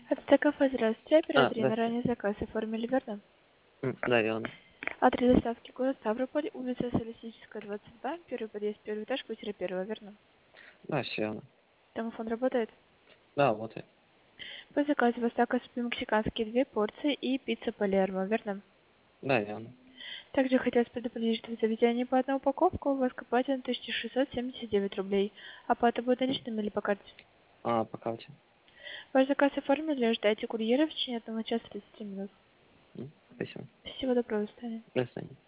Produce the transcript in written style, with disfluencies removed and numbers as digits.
Это кафе, здравствуйте. Оператор на Здравствуйте. ранний заказ оформили, верно? Да, верно. Адрес доставки город Ставрополь, улица Социалистическая, 22, первый подъезд, первый этаж, квартира первая, верно? Да, всё верно. Домофон работает? Да, вот и. По заказу вас тако мексиканские 2 порции и пицца Палермо, верно? Да, верно. Также хотелось предупредить, что в заведении по одной упаковке у вас копатель 1679 рублей. Оплата будет наличными или по карте? По карте. Ваш заказ оформили, ожидайте курьера в течение 1 часа 30 минут. Спасибо. Всего доброго, до свидания. До свидания.